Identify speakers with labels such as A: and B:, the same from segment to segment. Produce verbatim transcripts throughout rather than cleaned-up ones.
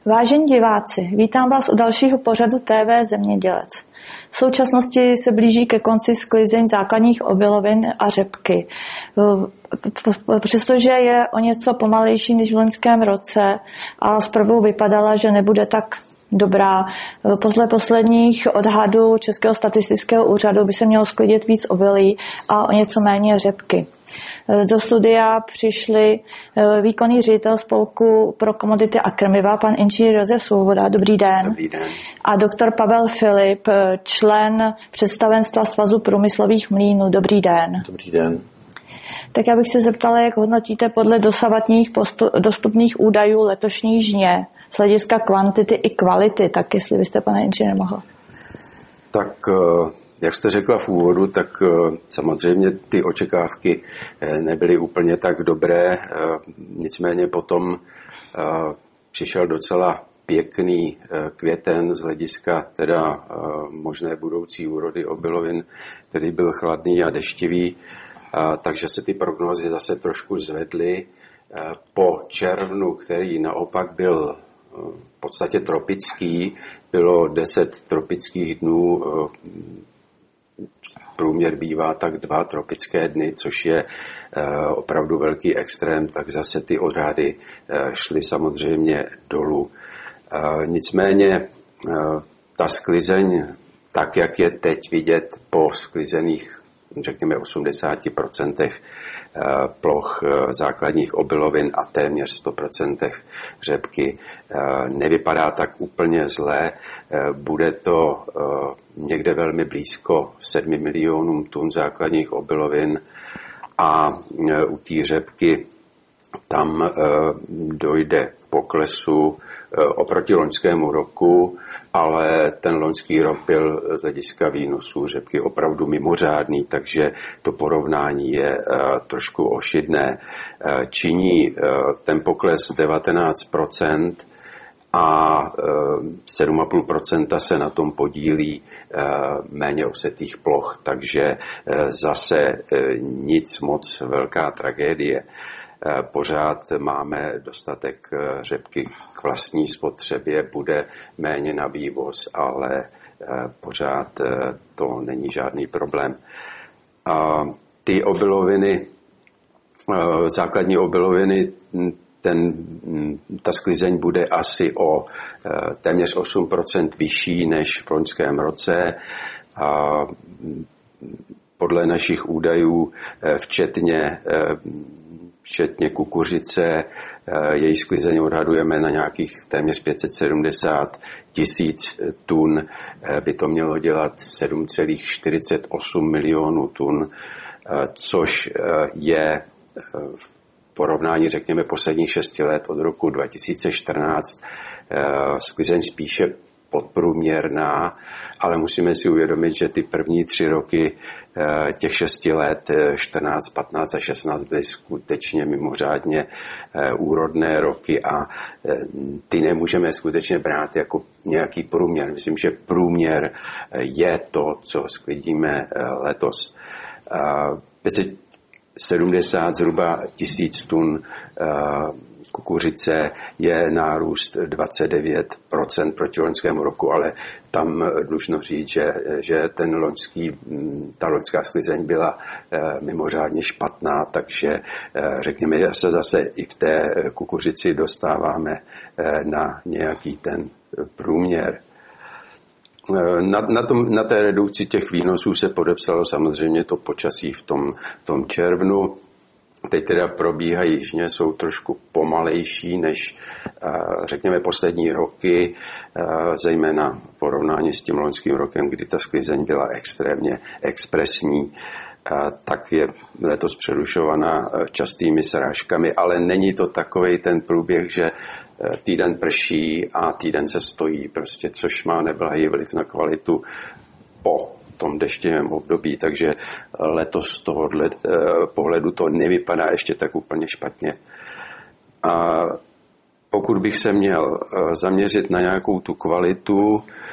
A: Vážení diváci, vítám vás u dalšího pořadu T V Zemědělec. V současnosti se blíží ke konci sklizeň základních obilovin a řepky. Přestože je o něco pomalejší než v loňském roce a zprvu vypadala, že nebude tak dobrá. Podle posledních odhadů Českého statistického úřadu by se mělo sklidit víc obilí a o něco méně řepky. Do studia přišli výkonný ředitel spolku pro komodity a krmiva, pan inženýr Josef Svoboda. Dobrý den.
B: Dobrý den.
A: A doktor Pavel Filip, člen představenstva Svazu průmyslových mlýnů. Dobrý den.
B: Dobrý den.
A: Tak já bych se zeptala, jak hodnotíte podle dosavadních postu- dostupných údajů letošní žně z hlediska kvantity i kvality, tak jestli byste, pane inženýr, mohl.
B: Tak jak jste řekla v úvodu, tak samozřejmě ty očekávky nebyly úplně tak dobré, nicméně potom přišel docela pěkný květen z hlediska teda možné budoucí úrody obilovin, který byl chladný a deštivý, takže se ty prognózy zase trošku zvedly. Po červnu, který naopak byl v podstatě tropický, bylo deset tropických dnů, průměr bývá tak dva tropické dny, což je opravdu velký extrém, tak zase ty odhady šly samozřejmě dolů. Nicméně ta sklizeň, tak jak je teď vidět po sklizených, řekněme osmdesát procent ploch základních obilovin a téměř sto procent řepky, nevypadá tak úplně zlé. Bude to někde velmi blízko sedmi milionům tun základních obilovin a u té řepky tam dojde k poklesu oproti loňskému roku, ale ten loňský rok byl z hlediska výnosů řepky opravdu mimořádný, takže to porovnání je uh, trošku ošidné. Uh, činí uh, ten pokles devatenáct procent a uh, sedm celá pět procenta se na tom podílí uh, méně osetých ploch, takže uh, zase uh, nic moc velká tragédie. Pořád máme dostatek řepky k vlastní spotřebě, bude méně na vývoz, ale pořád to není žádný problém. Ty obiloviny, základní obiloviny, ten, ta sklizeň bude asi o téměř osm procent vyšší než v loňském roce. Podle našich údajů, včetně včetně kukuřice, její sklizeň odhadujeme na nějakých téměř pět set sedmdesát tisíc tun, by to mělo dělat sedm celá čtyřicet osm milionů tun, což je v porovnání, řekněme, posledních šesti let od roku dva tisíce čtrnáct sklizeň spíše podprůměrná, ale musíme si uvědomit, že ty první tři roky těch šesti let, čtrnáct, patnáct a šestnáct, byly skutečně mimořádně úrodné roky a ty nemůžeme skutečně brát jako nějaký průměr. Myslím, že průměr je to, co sklidíme letos. pět set sedmdesát zhruba tisíc tun kukuřice je nárůst dvacet devět procent proti loňskému roku, ale tam dlužno říct, že, že ten loňský, ta loňská sklizeň byla mimořádně špatná, takže řekněme, že se zase i v té kukuřici dostáváme na nějaký ten průměr. Na, na, tom, na té redukci těch výnosů se podepsalo samozřejmě to počasí v tom, v tom červnu. Teď teda probíhají žně, jsou trošku pomalejší než, řekněme, poslední roky, zejména v porovnání s tím loňským rokem, kdy ta sklizeň byla extrémně expresní, tak je letos přerušovaná častými srážkami, ale není to takovej ten průběh, že týden prší a týden se stojí, prostě, což má neblahý vliv na kvalitu po tom deštivém období, takže letos z tohohle pohledu to nevypadá ještě tak úplně špatně. A pokud bych se měl zaměřit na nějakou tu kvalitu,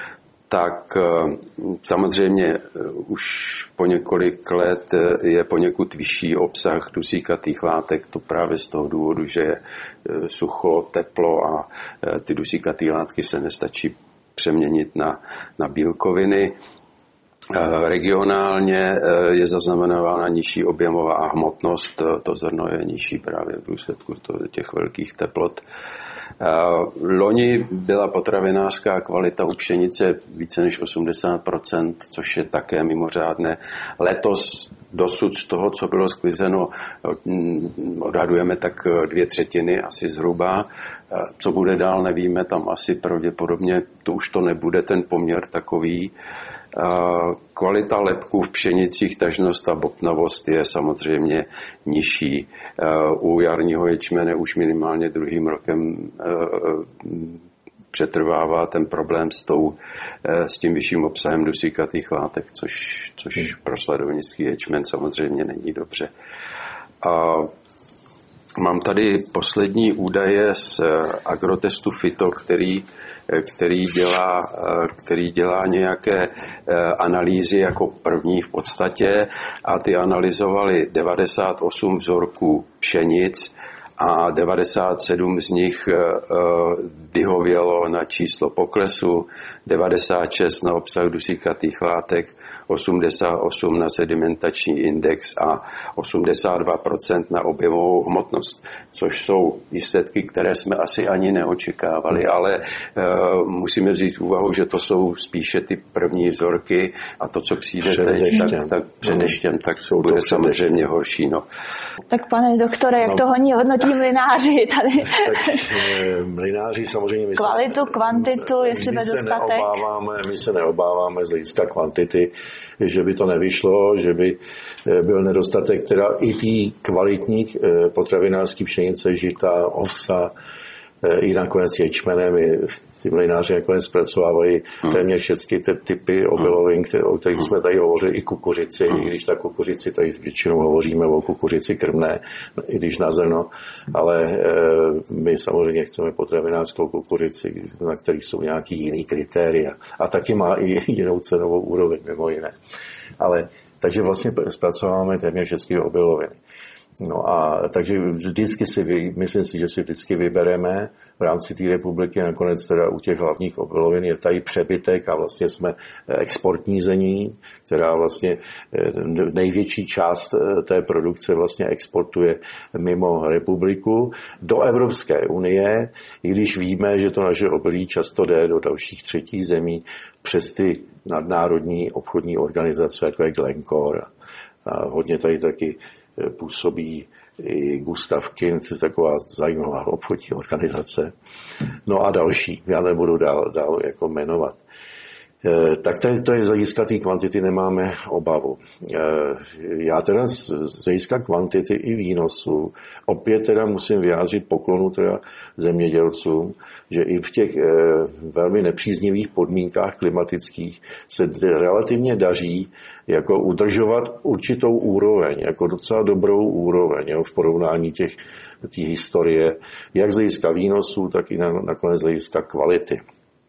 B: tak samozřejmě už po několik let je poněkud vyšší obsah dusíkatých látek, to právě z toho důvodu, že je sucho, teplo a ty dusíkaté látky se nestačí přeměnit na, na bílkoviny. Regionálně je zaznamenávána nižší objemová hmotnost, to zrno je nižší právě v důsledku těch velkých teplot. Loni byla potravinářská kvalita u pšenice více než osmdesát procent, což je také mimořádné. Letos dosud z toho, co bylo sklizeno, odhadujeme tak dvě třetiny, asi zhruba. Co bude dál, nevíme, tam asi pravděpodobně to už to nebude ten poměr takový. Kvalita lepků v pšenicích, tažnost a bobtnavost je samozřejmě nižší. U jarního ječmene už minimálně druhým rokem přetrvává ten problém s, tou, s tím vyšším obsahem dusíkatých látek, což, což pro sladovnický ječmen samozřejmě není dobře. A mám tady poslední údaje z agrotestu Fito, který který dělá, který dělá nějaké analýzy jako první v podstatě a ty analyzovali devadesát osm vzorků pšenic a devadesát sedm z nich vyhovělo na číslo poklesu, devadesát šest na obsah dusíkatých látek, osmdesát osm na sedimentační index a osmdesát dva procent na objevovou hmotnost, což jsou výsledky, které jsme asi ani neočekávali, ale uh, musíme vzít v úvahu, že to jsou spíše ty první vzorky a to, co přijde teď, tak, tak předeštěm, tak no, bude samozřejmě horší. No.
A: Tak pane doktore, jak no. to honí hodnotí mlynáři tady?
C: Tak mlynáři samozřejmě my
A: kvalitu,
C: se,
A: kvantitu, jestli bude dostatek.
C: Neobáváme, my se neobáváme z hlediska kvantity, že by to nevyšlo, že by byl nedostatek teda i tý kvalitní potravinářský pšenice, žita, ovsa, i nakonec ječmenem. Ty mlynáři nakonec zpracovávají téměř všechny ty typy obilovin, o kterých jsme tady hovořili, i kukuřici, i když ta kukuřici, tady většinou hovoříme o kukuřici krmné, i když na zrno, ale my samozřejmě chceme potravinářskou kukuřici, na kterých jsou nějaký jiný kritéria. A taky má i jinou cenovou úroveň, mimo jiné. Ale takže vlastně zpracováváme téměř všechny obiloviny. No a takže vždycky si, myslím si, že si vždycky vybereme v rámci té republiky, nakonec teda u těch hlavních obilovin je tady přebytek a vlastně jsme exportní zemí, která vlastně největší část té produkce vlastně exportuje mimo republiku do Evropské unie, i když víme, že to naše obilí často jde do dalších třetích zemí přes ty nadnárodní obchodní organizace, jako je Glencore. A hodně tady taky působí i Gustav Kind, taková zajímavá obchodní organizace. No a další, já nebudu dál, dál jako jmenovat. E, tak to, to je z hlediska té kvantity, nemáme obavu. E, já teda z, z hlediska kvantity i výnosu opět teda musím vyjádřit poklonu teda zemědělcům, že i v těch e, velmi nepříznivých podmínkách klimatických se relativně daří jako udržovat určitou úroveň, jako docela dobrou úroveň, jo, v porovnání těch té historie, jak z hlediska výnosů, tak i na, nakonec z hlediska kvality.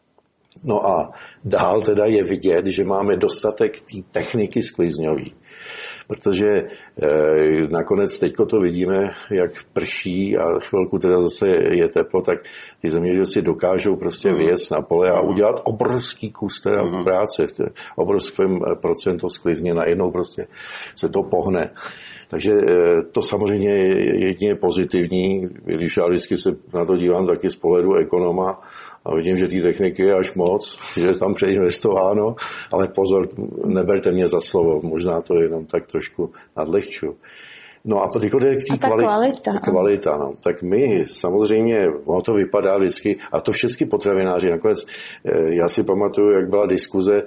C: No a dál teda je vidět, že máme dostatek té techniky sklizňový, protože e, nakonec teďko to vidíme, jak prší a chvilku teda zase je teplo, tak ty zemědělci dokážou prostě vyjet na pole a udělat obrovský kus teda práce, v obrovském procentu sklizně, najednou prostě se to pohne. Takže to samozřejmě je jedině pozitivní, když já vždycky se na to dívám taky z pohledu ekonoma a vidím, že té techniky je až moc, že je tam přeinvestováno, ale pozor, neberte mě za slovo, možná to jenom tak trošku nadlehču. No a teď jde k té kvali- kvalita. kvalita no. Tak my samozřejmě, ono to vypadá vždycky, a to všechny potravináři, nakonec já si pamatuju, jak byla diskuze,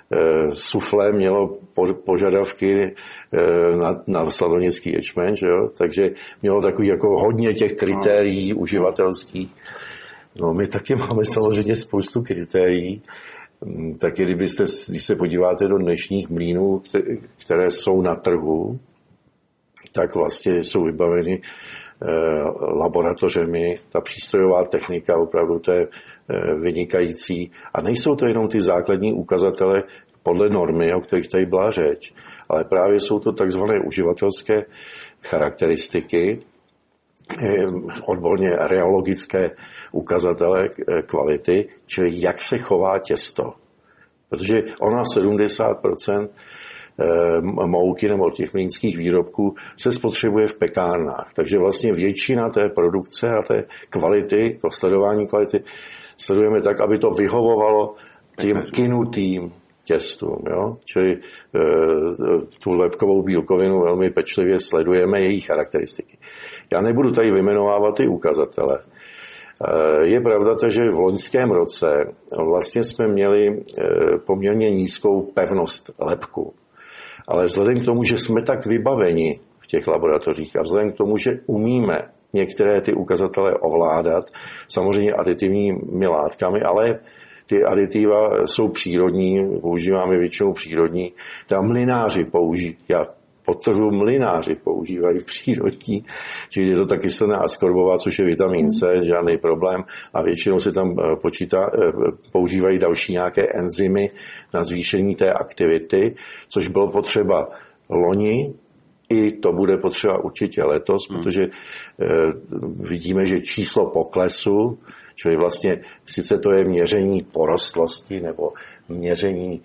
C: Suflé mělo požadavky na, na sladovnický ječmen, že jo? Takže mělo takový jako hodně těch kritérií uživatelských. No my taky máme samozřejmě spoustu kritérií, taky kdybyste, když se podíváte do dnešních mlýnů, které jsou na trhu, tak vlastně jsou vybaveny laboratořemi, ta přístrojová technika opravdu to je vynikající. A nejsou to jenom ty základní ukazatele podle normy, o kterých tady byla řeč, ale právě jsou to takzvané uživatelské charakteristiky, odborně reologické ukazatele kvality, čili jak se chová těsto. Protože ona sedmdesát procent mouky nebo těch mlýnských výrobků se spotřebuje v pekárnách. Takže vlastně většina té produkce a té kvality, to sledování kvality, sledujeme tak, aby to vyhovovalo tím kynutým těstům. Jo? Čili e, tu lepkovou bílkovinu velmi pečlivě sledujeme její charakteristiky. Já nebudu tady vymenovávat ty ukazatele. E, je pravda, že v loňském roce vlastně jsme měli e, poměrně nízkou pevnost lepku. Ale vzhledem k tomu, že jsme tak vybaveni v těch laboratořích a vzhledem k tomu, že umíme některé ty ukazatele ovládat, samozřejmě aditivními látkami, ale ty aditiva jsou přírodní, používáme většinou přírodní. Tam mlynáři používají, já podtrhuji, mlynáři používají přírodní, čili je to ta kyselina askorbová, což je vitamin C, žádný problém. A většinou se tam počítá, používají další nějaké enzymy na zvýšení té aktivity, což bylo potřeba loni, i to bude potřeba určitě letos, protože vidíme, že číslo poklesu, čili vlastně sice to je měření porostlosti nebo měření,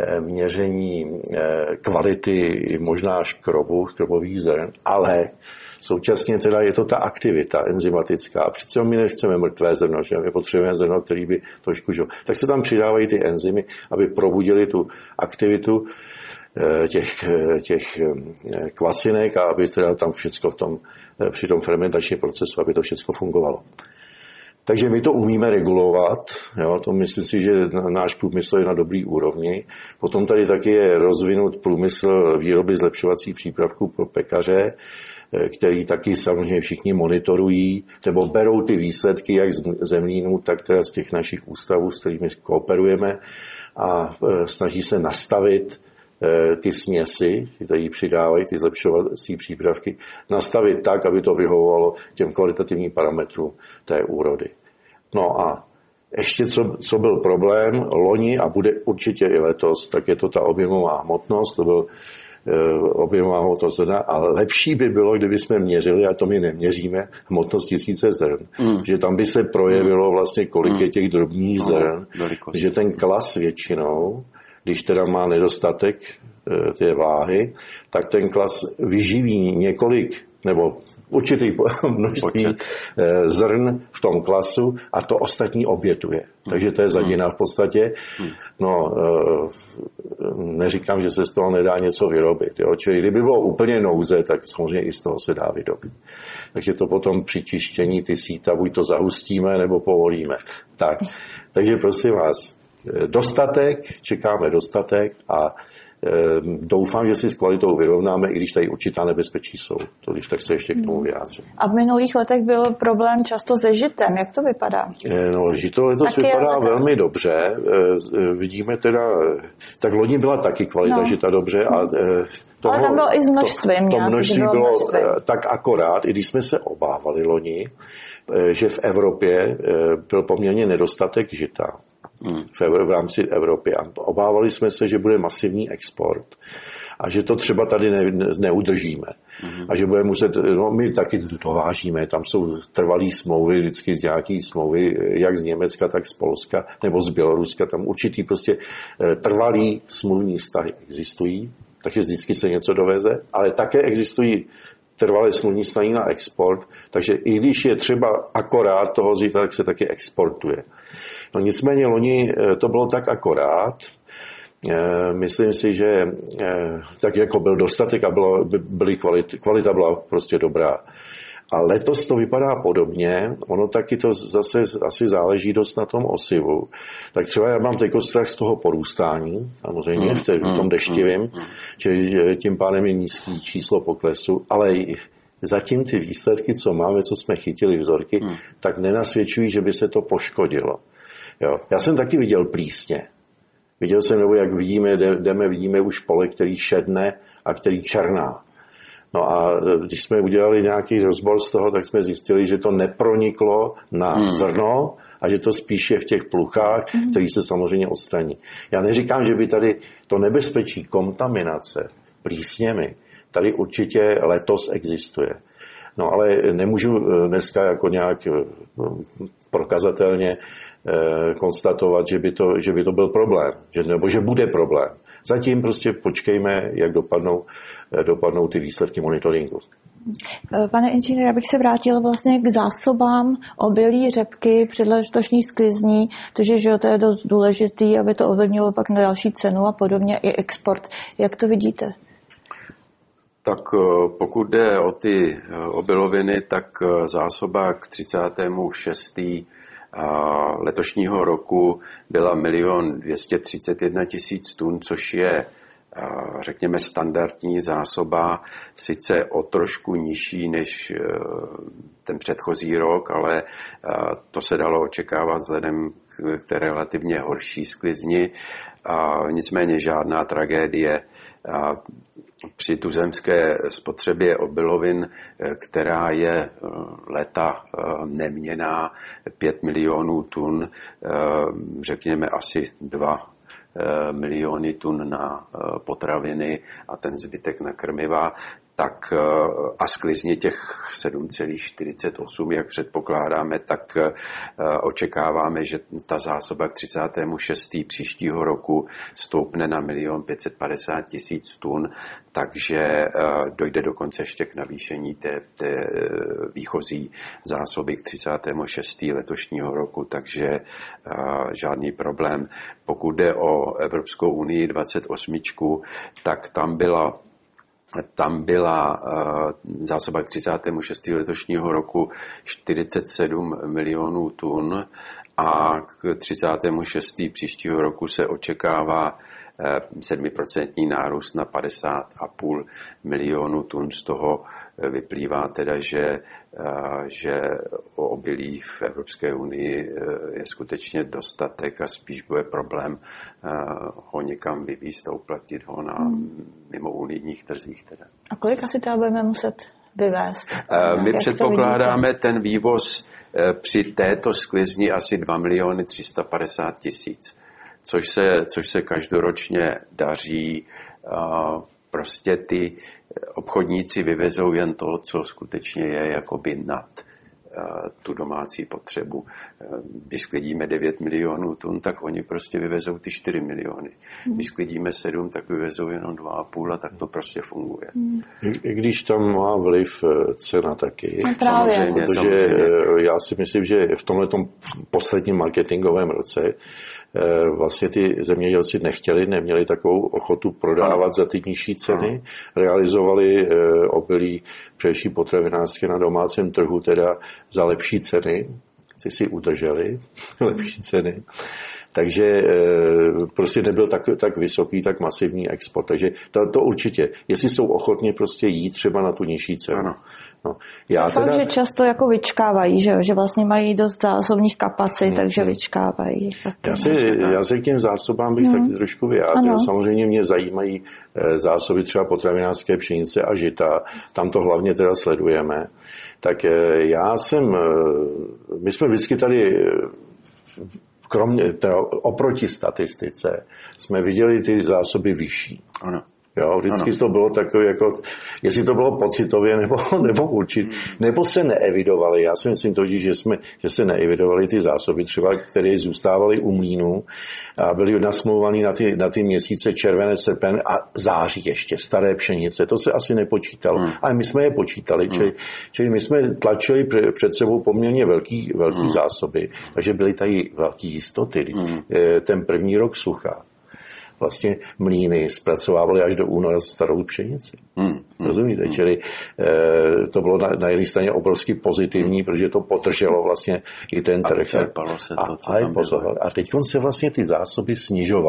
C: měření kvality možná škrobu, škrobových zrn, ale současně teda je to ta aktivita enzymatická. Přece my nechceme mrtvé zrno, že my potřebujeme zrno, který by trošku žil. Tak se tam přidávají ty enzymy, aby probudili tu aktivitu těch, těch kvasinek a aby teda tam všecko v tom, při tom fermentačním procesu, aby to všecko fungovalo. Takže my to umíme regulovat, jo, to myslím si, že náš průmysl je na dobrý úrovni. Potom tady taky je rozvinut průmysl výroby zlepšovacích přípravků pro pekaře, který taky samozřejmě všichni monitorují, nebo berou ty výsledky jak z mlýnů, tak teda z těch našich ústavů, s kterými kooperujeme a snaží se nastavit ty směsi, které přidávají, ty zlepšovací přípravky, nastavit tak, aby to vyhovovalo těm kvalitativním parametrům té úrody. No a ještě co, co byl problém, loni a bude určitě i letos, tak je to ta objemová hmotnost, to byl e, objemová hmotnost zrna, ale lepší by bylo, kdyby jsme měřili, a to my neměříme, hmotnost tisíce zrn, mm. že tam by se projevilo vlastně, kolik je těch drobných zrn, no, že ten klas většinou, když teda má nedostatek e, té váhy, tak ten klas vyživí několik, nebo určitý množství Počet. zrn v tom klasu a to ostatní obětuje. Takže to je zadina v podstatě. No, neříkám, že se z toho nedá něco vyrobit. Jo? Čili kdyby bylo úplně nouze, tak samozřejmě i z toho se dá vyrobit. Takže to potom při čištění ty síta buď to zahustíme, nebo povolíme. Tak. Takže prosím vás, dostatek, čekáme dostatek a doufám, že si s kvalitou vyrovnáme, i když tady určitá nebezpečí jsou. To když tak se ještě k tomu vyjádřím.
A: A v minulých letech byl problém často se žitem. Jak to vypadá?
C: No, žito letos taky vypadá letos velmi dobře. Vidíme teda, tak loni byla taky kvalita no. žita dobře. A toho,
A: ale tam bylo i z množství.
C: To, to množství bylo, bylo množství. Tak akorát, i když jsme se obávali loni, že v Evropě byl poměrně nedostatek žita. Hmm. v rámci Evropy. A obávali jsme se, že bude masivní export a že to třeba tady ne, neudržíme. Hmm. A že budeme muset, no my taky dovážíme, tam jsou trvalý smlouvy, vždycky z nějaký smlouvy, jak z Německa, tak z Polska, nebo z Běloruska, tam určitý prostě trvalý smluvní vztahy existují, takže vždycky se něco doveze, ale také existují trvalé smluvní vztahy na export, takže i když je třeba akorát toho zítra, tak se taky exportuje. No nicméně loni to bylo tak akorát, myslím si, že tak jako byl dostatek a bylo, byly kvality, kvalita byla prostě dobrá. A letos to vypadá podobně, ono taky to zase asi záleží dost na tom osivu. Tak třeba já mám teď strach z toho porůstání, samozřejmě v, té, v tom deštivém, čili tím pádem je nízký číslo poklesu, ale zatím ty výsledky, co máme, co jsme chytili vzorky, tak nenasvědčují, že by se to poškodilo. Jo. Já jsem taky viděl plísně. Viděl jsem, nebo jak vidíme, jdeme, vidíme už pole, který šedne a který černá. No a když jsme udělali nějaký rozbor z toho, tak jsme zjistili, že to neproniklo na hmm. zrno a že to spíš je v těch pluchách, hmm. který se samozřejmě odstraní. Já neříkám, že by tady to nebezpečí kontaminace plísněmi tady určitě letos existuje. No ale nemůžu dneska jako nějak prokazatelně konstatovat, že by to, že by to byl problém, že, nebo že bude problém. Zatím prostě počkejme, jak dopadnou, dopadnou ty výsledky monitoringu.
A: Pane inženýre, já bych se vrátila vlastně k zásobám obilí, řepky před letošní sklizní, protože že to je dost důležitý, aby to ovlivnilo pak na další cenu a podobně i export. Jak to vidíte?
B: Tak pokud jde o ty obiloviny, tak zásoba k třicátému šestému letošního roku byla milion dvě stě třicet jedna tisíc tun, což je, řekněme, standardní zásoba, sice o trošku nižší než ten předchozí rok, ale to se dalo očekávat vzhledem k té relativně horší sklizni. Nicméně žádná tragédie při tuzemské spotřebě obilovin, která je léta neměnná, pět milionů tun, řekněme asi dva miliony tun na potraviny a ten zbytek na krmiva, tak a sklizně těch sedm celá čtyřicet osm, jak předpokládáme, tak očekáváme, že ta zásoba k třicátému šestému příštího roku stoupne na milion pět set padesát tisíc tun, takže dojde dokonce ještě k navýšení té, té výchozí zásoby k třicátému šestému letošního roku, takže žádný problém. Pokud jde o Evropskou unii dvacet osm, tak tam byla Tam byla uh, zásoba k třicátému šestému letošního roku čtyřicet sedm milionů tun a k třicátému šestému příštího roku se očekává sedm procent nárůst na padesát a půl milionu tun. Z toho vyplývá teda, že, že o obilí v Evropské unii je skutečně dostatek a spíš bude problém ho někam vyvízt a uplatit ho na hmm. mimo unijních trzích. Teda.
A: A kolik asi teda budeme muset vyvést?
B: My Jak předpokládáme ten vývoz při této sklizni asi dva miliony tři sta padesát tisíc. Což se, což se každoročně daří. Prostě ty obchodníci vyvezou jen to, co skutečně je jakoby nad tu domácí potřebu. Když sklidíme devět milionů tun, tak oni prostě vyvezou ty čtyři miliony. Když sklidíme sedm, tak vyvezou jenom dva a půl a tak to prostě funguje.
C: I když tam má vliv cena taky.
B: Samozřejmě,
C: protože
B: samozřejmě.
C: Já si myslím, že v tomhletom posledním marketingovém roce vlastně ty zemědělci nechtěli, neměli takovou ochotu prodávat ano. za ty nižší ceny. Ano. Realizovali obilí především potravinářské na domácím trhu teda za lepší ceny. Ty si udrželi lepší ceny. Takže prostě nebyl tak, tak vysoký, tak masivní export. Takže to, to určitě. Jestli jsou ochotni prostě jít třeba na tu nižší cenu.
B: Ano.
C: No. Já
A: fakt, teda... že často jako vyčkávají, že, že vlastně mají dost zásobních kapacit, hmm. takže vyčkávají.
C: Já se, já se k těm zásobám bych hmm. taky trošku vyjádřil. Ano. Samozřejmě mě zajímají zásoby třeba potravinářské pšenice a žita. Tam to hlavně teda sledujeme. Tak já jsem, my jsme vždycky tady kromě, teda oproti statistice, jsme viděli ty zásoby vyšší.
B: Ano.
C: Jo, vždycky ano. to bylo takové, jako, jestli to bylo pocitově nebo, nebo určitě, nebo se neevidovali. Já si myslím totiž, že, jsme, že se neevidovali ty zásoby, třeba, které zůstávaly u mlýnů a byly nasmlouvaný na ty, na ty měsíce červené, srpen a září ještě, staré pšenice. To se asi nepočítalo. Hmm. Ale my jsme je počítali, hmm. čili, čili my jsme tlačili před sebou poměrně velký, velký hmm. zásoby, takže byly tady velké jistoty. Hmm. Ten první rok sucha. Vlastně mlýny zpracovávaly až do února starou pšenici. Hmm, hmm, Rozumíte? Hmm. Čili e, to bylo na, na jedné straně obrovsky pozitivní, hmm. protože to potrželo vlastně i ten trh.
B: A čerpalo se to, co
C: a,
B: tam
C: pozor, a teď se vlastně ty zásoby snižovaly.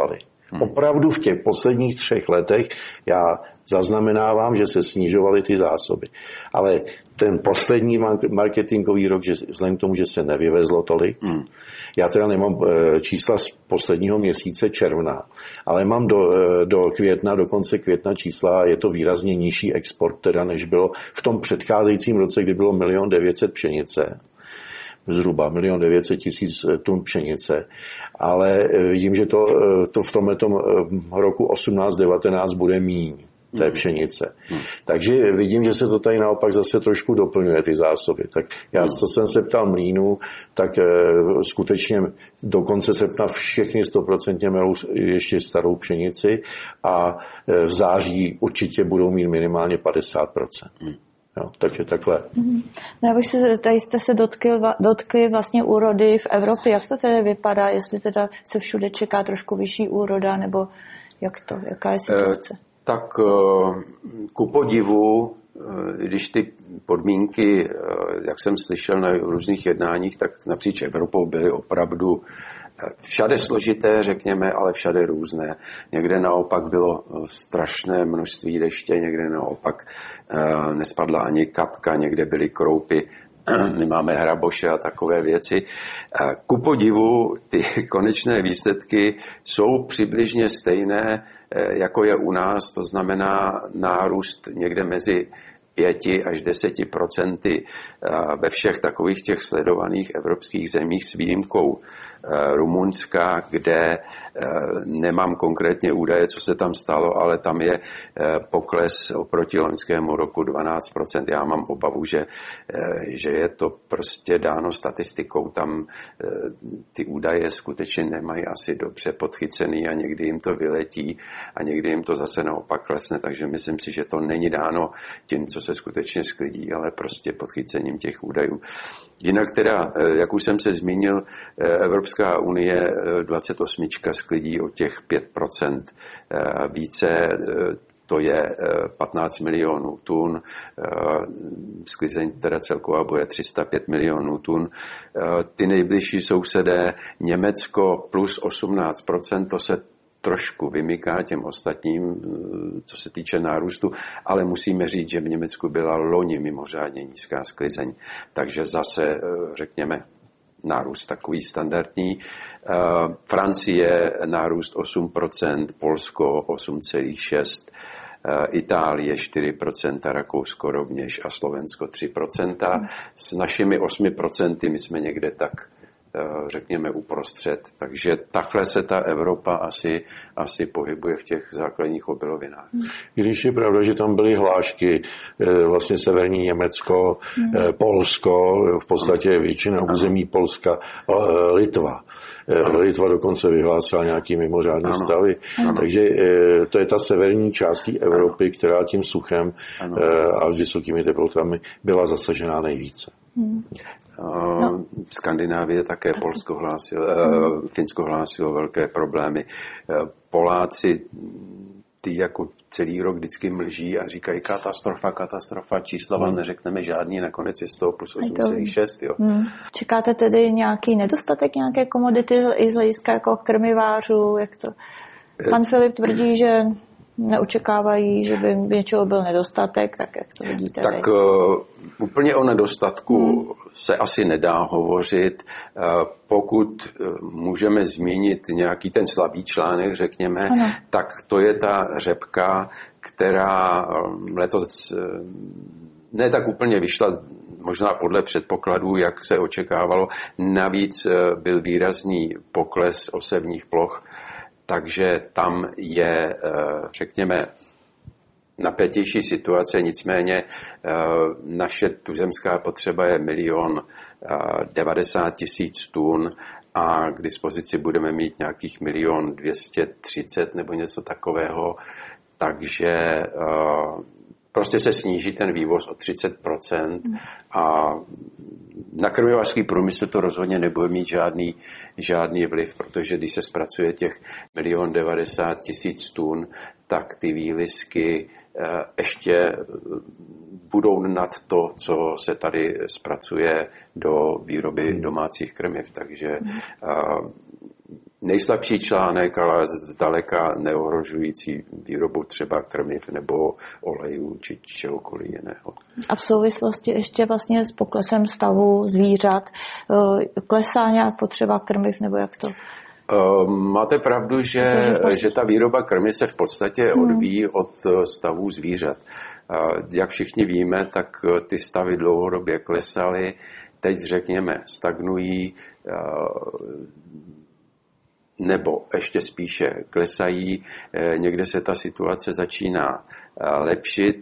C: Hmm. Opravdu v těch posledních třech letech já zaznamenávám, že se snižovaly ty zásoby. Ale ten poslední marketingový rok, že vzhledem k tomu, že se nevyvezlo tolik, hmm. já teda nemám čísla z posledního měsíce června, ale mám do, do května, do konce května čísla, je to výrazně nižší export, teda než bylo v tom předcházejícím roce, kdy bylo milion devět set pšenice. Zhruba milion devět set tisíc tun pšenice, ale vidím, že to, to v tomhletom roku osmnáct devatenáct bude míň té pšenice. Hmm. Takže vidím, že se to tady naopak zase trošku doplňuje, ty zásoby. Tak já, co jsem se ptal mlýnů, tak e, skutečně do konce srpna všechny stoprocentně mělou ještě starou pšenici a e, v září určitě budou mít minimálně padesát procent. Hmm. Jo, takže takhle.
A: Mm-hmm. No, abych se, tady jste se dotkli, dotkli vlastně úrody v Evropě. Jak to tedy vypadá, jestli teda se všude čeká trošku vyšší úroda, nebo jak to, jaká je situace?
B: Eh, tak eh, ku podivu, eh, když ty podmínky, eh, jak jsem slyšel na různých jednáních, tak napříč Evropou byly opravdu všade složité, řekněme, ale všade různé. Někde naopak bylo strašné množství deště, někde naopak e, nespadla ani kapka, někde byly kroupy, nemáme hraboše a takové věci. E, ku podivu ty konečné výsledky jsou přibližně stejné, e, jako je u nás, to znamená nárůst někde mezi pěti až deseti procenty ve všech takových těch sledovaných evropských zemích s výjimkou Rumunska, kde nemám konkrétně údaje, co se tam stalo, ale tam je pokles oproti loňskému roku dvanáct procent. Já mám obavu, že, že je to prostě dáno statistikou. Tam ty údaje skutečně nemají asi dobře podchycený a někdy jim to vyletí a někdy jim to zase naopak klesne, takže myslím si, že to není dáno tím, co se skutečně sklidí, ale prostě podchycením těch údajů. Jinak teda, jak už jsem se zmínil, Evropská unie dvacet osm sklidí o těch pět procent více, to je patnáct milionů tun, sklizeň teda celková bude tři sta pět milionů tun. Ty nejbližší sousedé, Německo plus osmnáct procent, to se trošku vymyká těm ostatním, co se týče nárůstu, ale musíme říct, že v Německu byla loni mimořádně nízká sklizeň, takže zase, řekněme, nárůst takový standardní. Francie nárůst osm procent, Polsko osm celá šest procent, Itálie čtyři procenta, Rakousko rovněž a Slovensko tři procenta. S našimi osmi procenty my jsme někde tak, řekněme, uprostřed. Takže takhle se ta Evropa asi, asi pohybuje v těch základních obilovinách.
C: Když je pravda, že tam byly hlášky, vlastně severní Německo, hmm. Polsko, v podstatě většina území Polska, Litva. Ano. Litva dokonce vyhlásila nějaký mimořádný ano. stavy. Ano. Takže to je ta severní část Evropy, ano. která tím suchem ano. a vysokými teplotami byla zasažená nejvíce. Hmm.
B: No. V Skandinávii také Polsko hlásilo, Finsko hlásilo velké problémy. Poláci, ty jako celý rok vždycky mlží a říkají katastrofa, katastrofa, čísla vám neřekneme žádný, nakonec je z toho plus osm celá šest. Jo. Hmm.
A: Čekáte tedy nějaký nedostatek nějaké komodity i z hlediska jako krmivářů? Jak to? Pan Filip tvrdí, že neočekávají, že by něčeho byl nedostatek, tak jak to vidíte?
B: Tak uh, úplně o nedostatku hmm. se asi nedá hovořit. Uh, pokud uh, můžeme zmínit nějaký ten slabý článek, řekněme, ano. tak to je ta řepka, která um, letos uh, ne tak úplně vyšla, možná podle předpokladů, jak se očekávalo. Navíc uh, byl výrazný pokles osevních ploch, takže tam je, řekněme, napětější situace, nicméně naše tuzemská potřeba je milion devadesát tisíc tun a k dispozici budeme mít nějakých milion dvěstě třicet nebo něco takového, takže prostě se sníží ten vývoz o třicet procent a na krmivářský průmysl to rozhodně nebude mít žádný, žádný vliv, protože když se zpracuje těch milion devadesát tisíc tun, tak ty výlisky ještě budou nad to, co se tady zpracuje do výroby domácích krmiv. Takže nejslabší článek, ale zdaleka neohrožující výrobu třeba krmiv nebo olejů či čehokoliv jiného.
A: A v souvislosti ještě vlastně s poklesem stavu zvířat klesá nějak potřeba krmiv nebo jak to?
B: Máte pravdu, že, že ta výroba krmy se v podstatě odvíjí hmm. od stavů zvířat. Jak všichni víme, tak ty stavy dlouhodobě klesaly, teď řekněme stagnují, nebo ještě spíše klesají. Někde se ta situace začíná lepšit.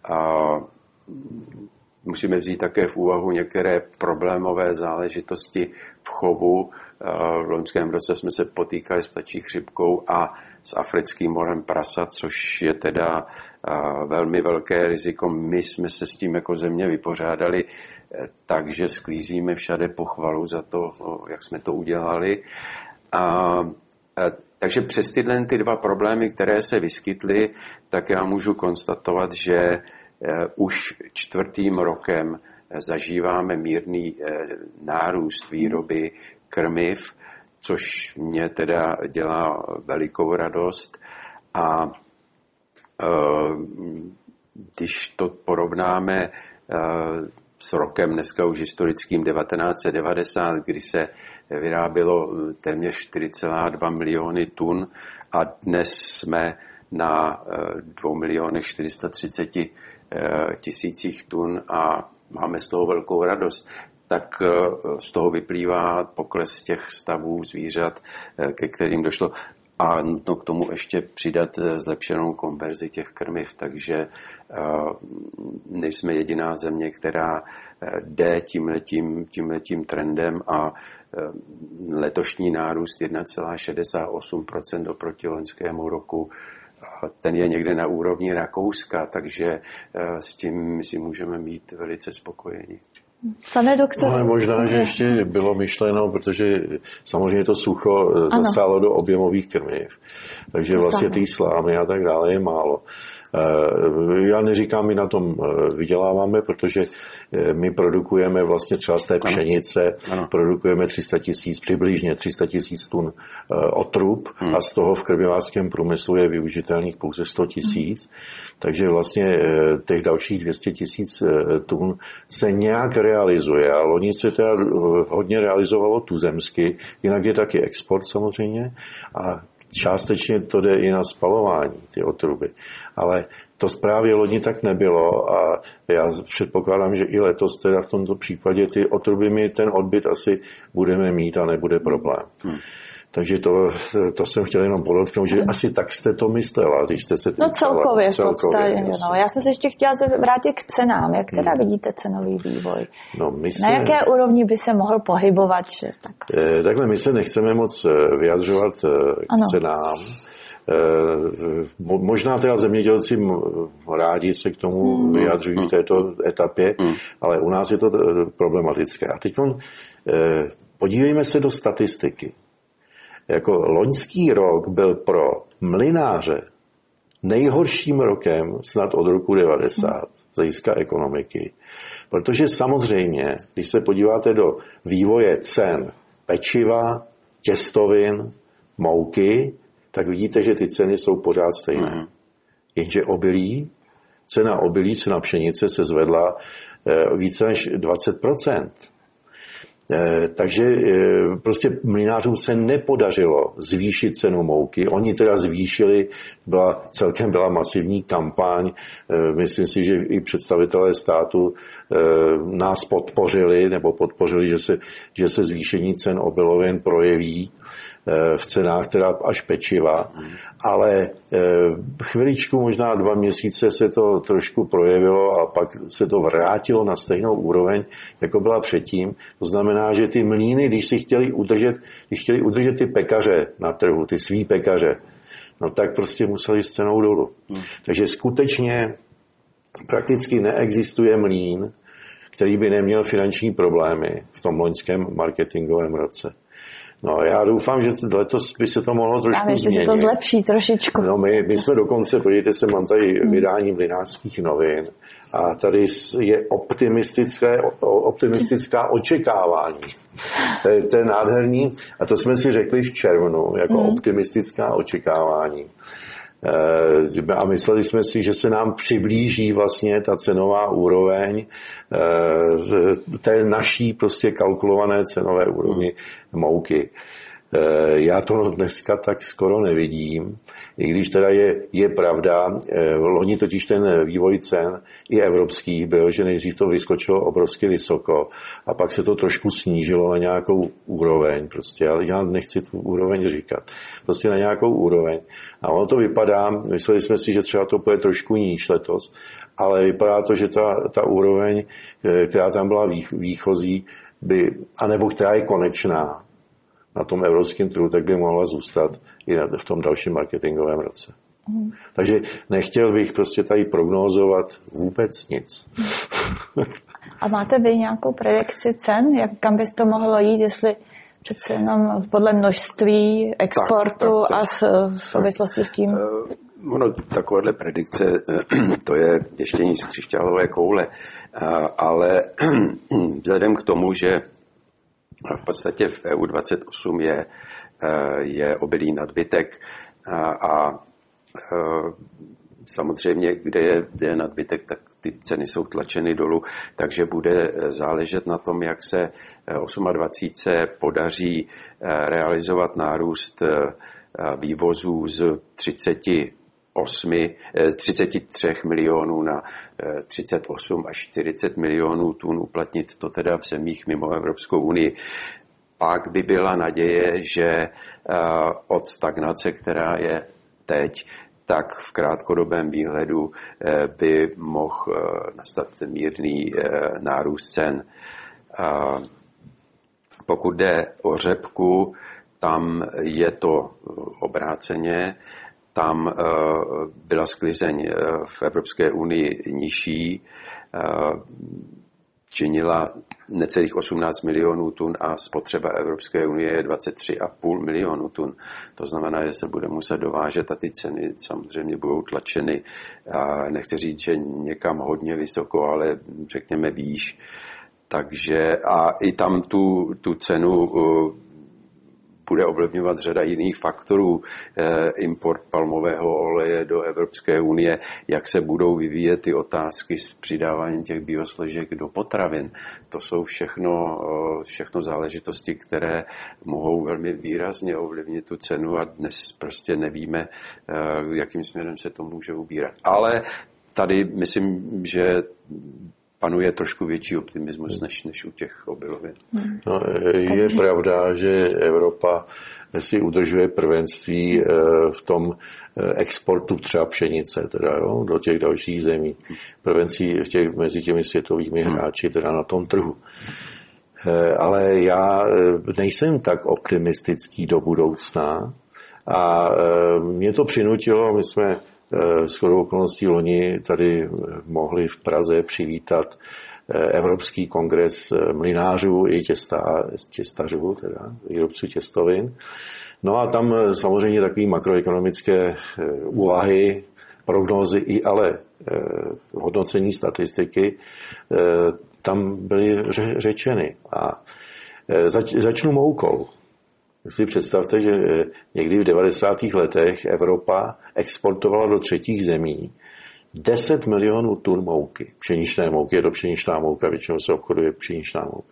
B: Musíme vzít také v úvahu některé problémové záležitosti v chovu. V loňském roce jsme se potýkali s ptačí chřipkou a s africkým morem prasat, což je teda velmi velké riziko. My jsme se s tím jako země vypořádali, takže sklízíme všade pochvalu za to, jak jsme to udělali. A, takže přes tyhle ty dva problémy, které se vyskytly, tak já můžu konstatovat, že už čtvrtým rokem zažíváme mírný nárůst výroby krmiv, což mě teda dělá velikou radost. A když to porovnáme s rokem dneska už historickým devatenáct set devadesát, kdy se vyrábělo téměř čtyři celé dva miliony tun a dnes jsme na dva miliony čtyři sta třicet tisících tun a máme z toho velkou radost, tak z toho vyplývá pokles těch stavů zvířat, ke kterým došlo. A nutno k tomu ještě přidat zlepšenou konverzi těch krmiv, takže nejsme jediná země, která jde tímhletím, tímhletím trendem a letošní nárůst jedna celá šedesát osm procenta oproti loňskému roku, ten je někde na úrovni Rakouska, takže s tím si můžeme být velice spokojeni.
A: Pane doktore.
C: Ale možná, že ještě bylo myšleno, protože samozřejmě to sucho zasáhlo do objemových krmiv, takže vlastně ty slámy a tak dále je málo. Já neříkám, my na tom vyděláváme, protože my produkujeme vlastně třeba z té pšenice, ano. Ano. produkujeme tři sta tisíc, přibližně tři sta tisíc tun otrub hmm. a z toho v krmivářském průmyslu je využitelných pouze sto tisíc, hmm. takže vlastně těch dalších dvě stě tisíc tun se nějak realizuje a loni se teda hodně realizovalo tuzemsky, jinak je taky export samozřejmě a částečně to jde i na spalování, ty otruby. Ale to právě loni tak nebylo a já předpokládám, že i letos teda v tomto případě ty otruby my ten odbyt asi budeme mít a nebude problém. Hmm. Takže to, to jsem chtěl jenom podotknout, že asi tak jste to myslela, když jste se...
A: No celkově v podstatě, no. Já jsem se ještě chtěla vrátit k cenám. Jak teda hmm. vidíte cenový vývoj? No, my se... Na jaké úrovni by se mohl pohybovat? Že tak...
C: Eh, takhle my se nechceme moc vyjadřovat k ano. cenám. Eh, možná teda zemědělci rádi se k tomu hmm. vyjadřují v této etapě, hmm. ale u nás je to problematické. A teď eh, podívejme se do statistiky. Jako loňský rok byl pro mlynáře nejhorším rokem snad od roku devadesát z hlediska ekonomiky. Protože samozřejmě, když se podíváte do vývoje cen pečiva, těstovin, mouky, tak vidíte, že ty ceny jsou pořád stejné. Mm. Jenže obilí, cena obilí, cena pšenice se zvedla více než dvacet procent. Takže prostě mlynářům se nepodařilo zvýšit cenu mouky. Oni teda zvýšili, byla, celkem byla masivní kampaň. Myslím si, že i představitelé státu nás podpořili, nebo podpořili, že se, že se zvýšení cen obilovin projeví v cenách teda až pečiva, ale chviličku, možná dva měsíce se to trošku projevilo a pak se to vrátilo na stejnou úroveň, jako byla předtím. To znamená, že ty mlýny, když si chtěli udržet, když chtěli udržet ty pekaře na trhu, ty svý pekaře, no tak prostě museli s cenou dolů. Hmm. Takže skutečně prakticky neexistuje mlýn, který by neměl finanční problémy v tom loňském marketingovém roce. No, já doufám, že letos by se to mohlo trošku změnit.
A: Já myslím, že to zlepší trošičku.
C: No, my, my jsme dokonce, podívejte se, mám tady vydání Mlynářských novin a tady je optimistické, optimistická očekávání. To je, to je nádherný a to jsme si řekli v červnu, jako mm. optimistická očekávání. A mysleli jsme si, že se nám přiblíží vlastně ta cenová úroveň té naší prostě kalkulované cenové úrovni mouky. Já to dneska tak skoro nevidím, i když teda je, je pravda, loni totiž ten vývoj cen i evropských byl, že nejdřív to vyskočilo obrovsky vysoko a pak se to trošku snížilo na nějakou úroveň, prostě já nechci tu úroveň říkat, prostě na nějakou úroveň. A ono to vypadá, mysleli jsme si, že třeba to bude trošku níž letos, ale vypadá to, že ta, ta úroveň, která tam byla výchozí, by, anebo která je konečná, na tom evropském trhu, tak by mohla zůstat i v tom dalším marketingovém roce. Mm. Takže nechtěl bych prostě tady prognózovat vůbec nic.
A: A máte vy nějakou predikci cen, jak, kam by to mohlo jít, jestli přece jenom podle množství exportu tak, tak, tak, a v souvislosti s tím?
B: Uh, ono, takovéhle predikce, to je ještě z křišťálové koule, uh, ale vzhledem k tomu, že v podstatě v E U dvacet osm je, je obilí nadbytek a, a samozřejmě, kde je, kde je nadbytek, tak ty ceny jsou tlačeny dolů, takže bude záležet na tom, jak se dvacet osm podaří realizovat nárůst vývozů z třicet osm, třicet tři milionů na třicet osm až čtyřicet milionů tun, uplatnit to teda v zemích mimo Evropskou unii. Pak by byla naděje, že od stagnace, která je teď, tak v krátkodobém výhledu by mohl nastat mírný nárůst cen. Pokud jde o řepku, tam je to obráceně. Tam byla sklizeň v Evropské unii nižší, činila necelých osmnáct milionů tun a spotřeba Evropské unie je dvacet tři a půl milionu tun. To znamená, že se bude muset dovážet a ty ceny samozřejmě budou tlačeny. Nechci říct, že někam hodně vysoko, ale řekněme výš. Takže a i tam tu, tu cenu bude ovlivňovat řada jiných faktorů, import palmového oleje do Evropské unie, jak se budou vyvíjet ty otázky s přidáváním těch biosložek do potravin. To jsou všechno, všechno záležitosti, které mohou velmi výrazně ovlivnit tu cenu a dnes prostě nevíme, jakým směrem se to může ubírat. Ale tady myslím, že panuje trošku větší optimismus než, než u těch obilovin.
C: No, je pravda, že Evropa si udržuje prvenství v tom exportu třeba pšenice teda, jo, do těch dalších zemí. Prvenství v těch, mezi těmi světovými hráči teda na tom trhu. Ale já nejsem tak optimistický do budoucna a mě to přinutilo, my jsme shodou okolností loni tady mohli v Praze přivítat Evropský kongres mlynářů i těsta, těstařů, teda výrobců těstovin. No a tam samozřejmě takové makroekonomické úvahy, prognózy i ale hodnocení statistiky tam byly řečeny. A zač, začnu moukou. Si představte, že někdy v devadesátých letech Evropa exportovala do třetích zemí deset milionů tun mouky. Pšeničné mouky, je to pšeničná mouka, většinou se obchoduje pšeničná mouka.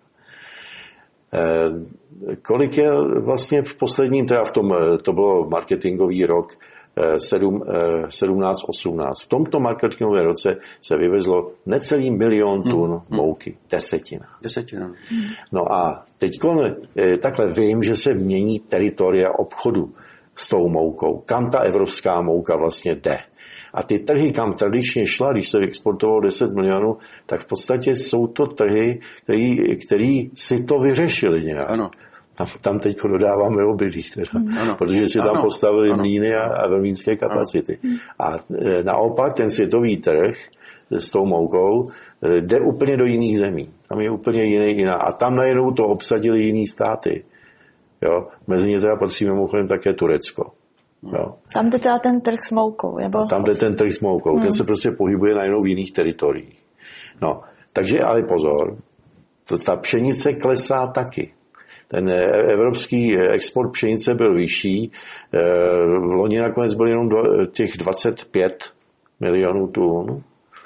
C: Kolik je vlastně v posledním, teda v tom, to bylo marketingový rok sedmnáct osmnáct. V tomto marketingovém roce se vyvezlo necelý milion tun hmm. mouky. Desetina.
B: Desetina.
C: No a teď takhle vím, že se mění teritoria obchodu s tou moukou. Kam ta evropská mouka vlastně jde. A ty trhy, kam tradičně šla, když se exportovalo deset milionů, tak v podstatě jsou to trhy, který, který si to vyřešili nějak.
B: Ano.
C: Tam, tam teď dodáváme obilí, teda,
B: ano.
C: protože si tam ano. postavili ano. mlýny a, a velmínské kapacity. Ano. A e, naopak ten světový trh s tou moukou e, jde úplně do jiných zemí. Tam je úplně jiný, jiná. A tam najednou to obsadili jiný státy. Jo? Mezi ně teda patří mimochodem také Turecko. Jo?
A: Tam jde teda ten trh s moukou. Nebo...
C: Tam jde ten trh s moukou. Hmm. Ten se prostě pohybuje najednou v jiných teritoriích. No, takže ale pozor, to, ta pšenice klesá taky. Ten evropský export pšenice byl vyšší. V loni nakonec byl jenom těch dvacet pět milionů tun.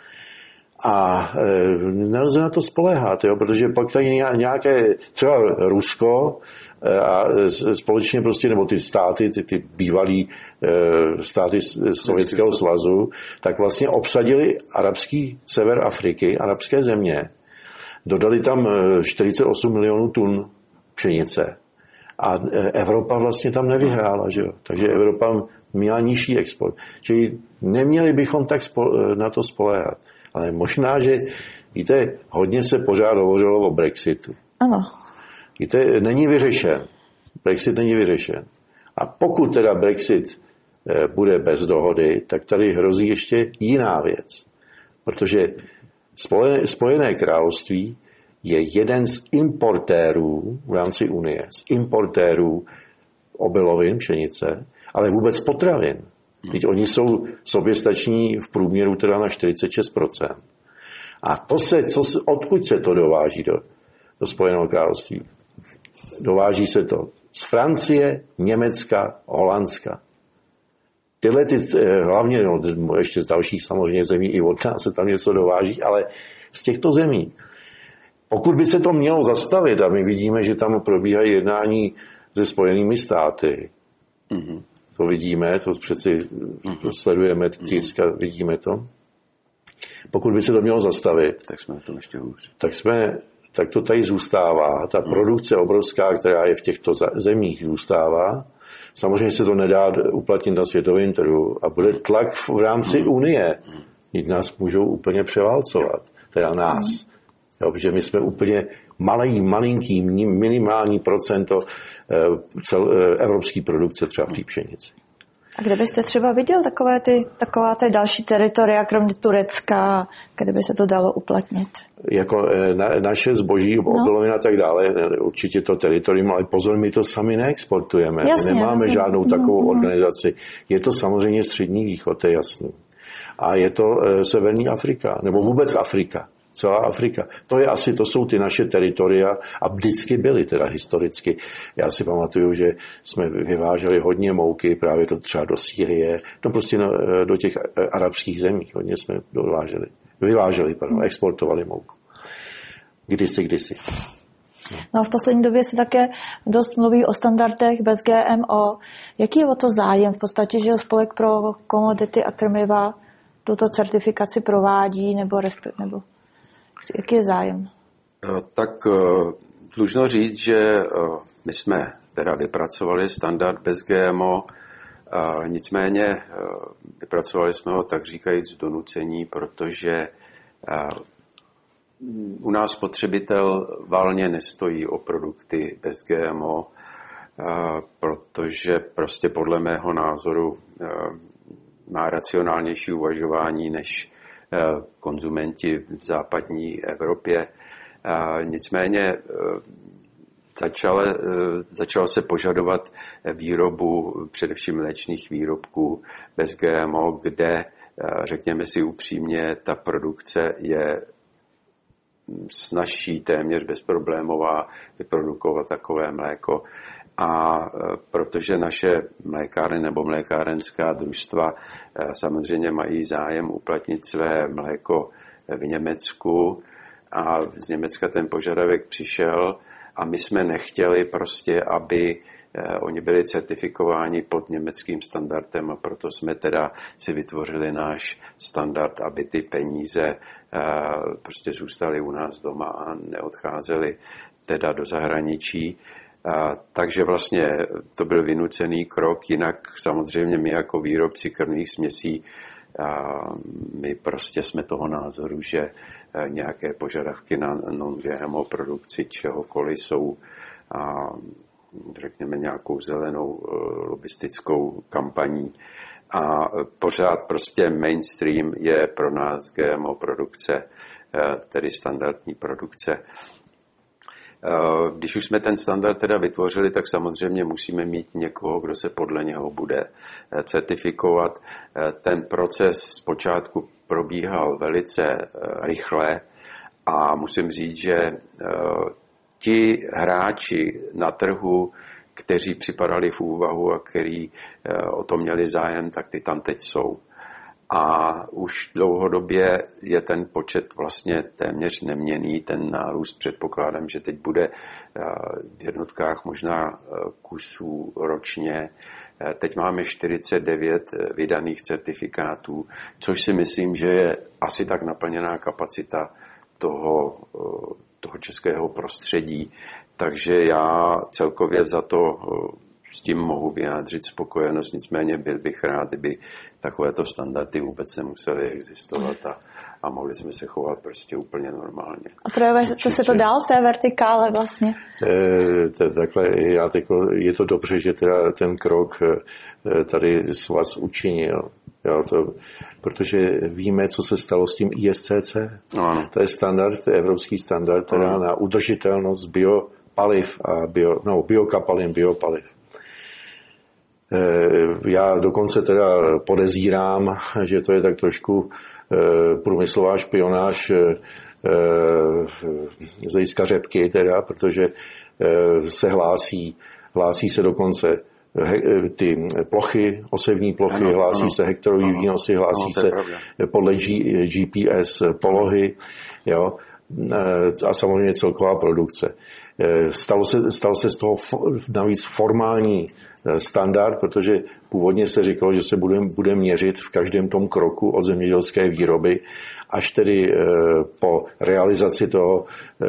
C: A nelze na to spoléhat, jo, protože pak tady nějaké, třeba Rusko a společně prostě, nebo ty státy, ty, ty bývalý státy Sovětského svazu, tak vlastně obsadili arabský sever Afriky, arabské země. Dodali tam čtyřicet osm milionů tun pšenice. A Evropa vlastně tam nevyhrála, že jo. Takže Evropa měla nižší export. Čili neměli bychom tak na to spoléhat. Ale možná, že, víte, hodně se pořád hovořilo o Brexitu.
A: Ano.
C: Víte, není vyřešen. Brexit není vyřešen. A pokud teda Brexit bude bez dohody, tak tady hrozí ještě jiná věc. Protože Spojené, Spojené království je jeden z importérů v rámci Unie, z importérů obilovin, pšenice, ale vůbec potravin. Teď oni jsou soběstační v průměru teda na čtyřicet šest procent. A to se, co se, odkud se to dováží do, do Spojeného království? Dováží se to z Francie, Německa, Holandska. Tyhle ty, hlavně, no, ještě z dalších samozřejmě zemí, i od nás se tam něco dováží, ale z těchto zemí. Pokud by se to mělo zastavit, a my vidíme, že tam probíhají jednání se Spojenými státy, mm-hmm. to vidíme, to přeci mm-hmm. sledujeme tisk a vidíme to. Pokud by se to mělo zastavit,
B: tak jsme na tom ještě hůř.
C: Tak, jsme, tak to tady zůstává. Ta produkce obrovská, která je v těchto zemích, zůstává. Samozřejmě se to nedá uplatnit na světovém trhu a bude tlak v rámci mm-hmm. Unie. Teď nás můžou úplně převálcovat. Teda nás. Mm-hmm. Jo, protože my jsme úplně malý, malinký, minimální procento cel, evropské produkce třeba v té pšenici.
A: A kde byste třeba viděl takové ty, taková ty další teritoria, kromě Turecka, kde by se to dalo uplatnit?
C: Jako na, naše zboží, no. obilovina a tak dále, určitě to teritorium, ale pozor, my to sami neexportujeme.
A: Jasně,
C: my nemáme
A: jasně.
C: žádnou takovou
A: mm,
C: organizaci. Je to samozřejmě Střední východ, to je jasný. A je to e, Severní Afrika, nebo vůbec Afrika. Celá Afrika. To je asi, to jsou ty naše teritoria a vždycky byly teda historicky. Já si pamatuju, že jsme vyváželi hodně mouky právě do, třeba do Sýrie, no prostě na, do těch arabských zemí. Hodně jsme dováželi, vyváželi, pardon, exportovali mouku. Kdysi, kdysi.
A: No a v poslední době se také dost mluví o standardech bez G M O. Jaký je o to zájem? V podstatě, že Spolek pro komodity a krmiva tuto certifikaci provádí, nebo, nebo jaký je zájem?
B: Tak dlužno říct, že my jsme teda vypracovali standard bez G M O, nicméně vypracovali jsme ho tak říkajíc z donucení, protože u nás spotřebitel valně nestojí o produkty bez G M O, protože prostě podle mého názoru má racionálnější uvažování než konzumenti v západní Evropě. Nicméně začalo, začalo se požadovat výrobu především mléčných výrobků bez G M O, kde, řekněme si upřímně, ta produkce je snazší, téměř bezproblémová vyprodukovat takové mléko. A protože naše mlékárny nebo mlékárenská družstva samozřejmě mají zájem uplatnit své mléko v Německu a z Německa ten požadavek přišel a my jsme nechtěli prostě, aby oni byli certifikováni pod německým standardem a proto jsme teda si vytvořili náš standard, aby ty peníze prostě zůstaly u nás doma a neodcházely teda do zahraničí. A, takže vlastně to byl vynucený krok, jinak samozřejmě my jako výrobci krmných směsí, a my prostě jsme toho názoru, že nějaké požadavky na non-G M O produkci čehokoliv jsou a, řekněme nějakou zelenou lobistickou kampaní a pořád prostě mainstream je pro nás G M O produkce, tedy standardní produkce. Když už jsme ten standard teda vytvořili, tak samozřejmě musíme mít někoho, kdo se podle něho bude certifikovat. Ten proces zpočátku probíhal velice rychle a musím říct, že ti hráči na trhu, kteří připadali v úvahu a kteří o to měli zájem, tak ty tam teď jsou. A už dlouhodobě je ten počet vlastně téměř neměnný, ten nárůst předpokládám, že teď bude v jednotkách možná kusů ročně. Teď máme čtyřicet devět vydaných certifikátů, což si myslím, že je asi tak naplněná kapacita toho, toho českého prostředí. Takže já celkově za to s tím mohu vyjádřit spokojenost, nicméně byl bych rád, kdyby takovéto standardy vůbec nemusely existovat a, a mohli jsme se chovat prostě úplně normálně.
A: A projevuje se to dál v té vertikále vlastně?
C: E, takhle, já tyko, je to dobře, že teda ten krok tady s vás učinil. Jo, to, protože víme, co se stalo s tím I S C C.
B: Ano.
C: To je standard, to je evropský standard teda na udržitelnost biopaliv a bio, no, biokapalin, biopaliv. Já dokonce teda podezírám, že to je tak trošku průmyslová špionáž z hlediska řepky, teda, protože se hlásí, hlásí se dokonce ty plochy, osevní plochy, ano, hlásí ano. se hektarový výnosy, hlásí ano, se podle G, G P S polohy, jo, a samozřejmě celková produkce. Stalo se, stalo se z toho navíc formální standard, protože původně se říkalo, že se bude, bude měřit v každém tom kroku od zemědělské výroby, až tedy po realizaci toho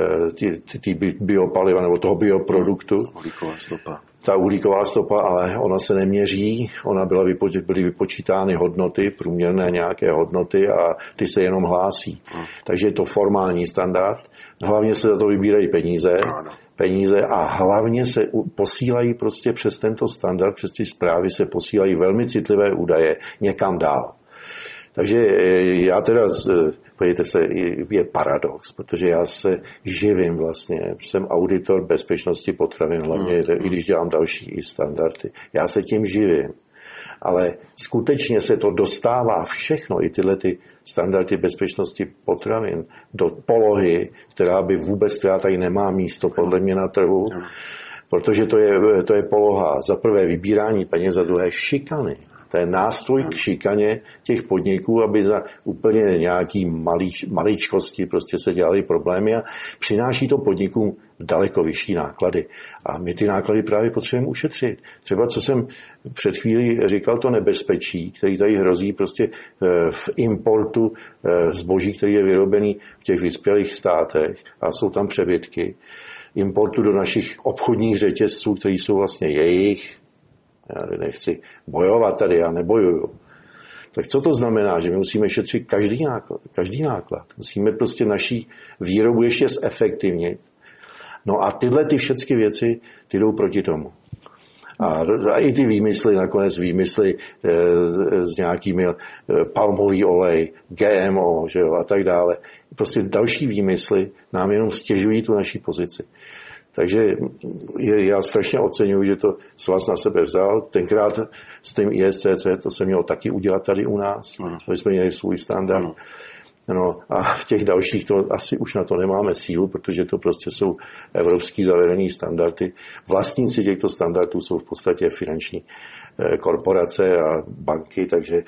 C: ty, ty biopaliva nebo toho bioproduktu.
B: Uhlíková stopa.
C: Ta uhlíková stopa, ale ona se neměří, ona byla vypoč, byly vypočítány hodnoty, průměrné nějaké hodnoty a ty se jenom hlásí. Hmm. Takže je to formální standard. Hlavně se za to vybírají peníze. Hmm. peníze a hlavně se posílají prostě přes tento standard, přes ty zprávy se posílají velmi citlivé údaje někam dál. Takže já teda, podívejte se, je paradox, protože já se živím vlastně, jsem auditor bezpečnosti potravin, hlavně i když dělám další i standardy. Já se tím živím, ale skutečně se to dostává všechno, i tyhle ty standardy bezpečnosti potravin, do polohy, která by vůbec, která tady nemá místo podle mě na trhu, protože to je, to je poloha za prvé vybírání peněz, za druhé šikany. To je nástroj k šikaně těch podniků, aby za úplně nějaký malič, maličkosti prostě se dělaly problémy a přináší to podnikům daleko vyšší náklady. A my ty náklady právě potřebujeme ušetřit. Třeba, co jsem před chvílí říkal, to nebezpečí, který tady hrozí prostě v importu zboží, který je vyrobený v těch vyspělých státech a jsou tam přebytky, importu do našich obchodních řetězců, který jsou vlastně jejich. Já nechci bojovat tady, já nebojuju. Tak co to znamená? Že my musíme šetřit každý náklad. Každý náklad. Musíme prostě naší výrobu ještě zefektivnit. No a tyhle ty všechny věci, ty jdou proti tomu. A, a i ty výmysly, nakonec výmysly e, s, s nějakými e, palmový olej, G M O, že jo, a tak dále. Prostě další výmysly nám jenom stěžují tu naší pozici. Takže je, já strašně oceňuji, že to svaz na sebe vzal. Tenkrát s tím I S C C to se mělo taky udělat tady u nás. Ano. My jsme měli svůj standard. Ano. No, a v těch dalších to asi už na to nemáme sílu, protože to prostě jsou evropský zavedený standardy. Vlastníci těchto standardů jsou v podstatě finanční korporace a banky, takže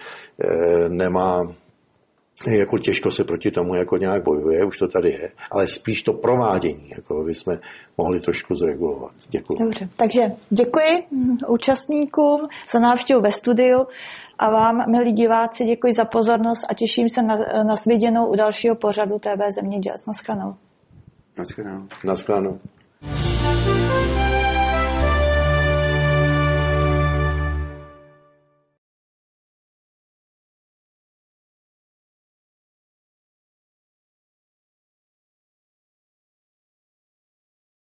C: nemá jako těžko se proti tomu jako nějak bojuje, už to tady je, ale spíš to provádění, jako by jsme mohli trošku zregulovat. Děkuji.
A: Dobře, takže děkuji účastníkům za návštěvu ve studiu a vám, milí diváci, děkuji za pozornost a těším se na, na sviděnou u dalšího pořadu T V Zemědělec. Naschledanou.
B: Naschledanou.
C: Naschledanou.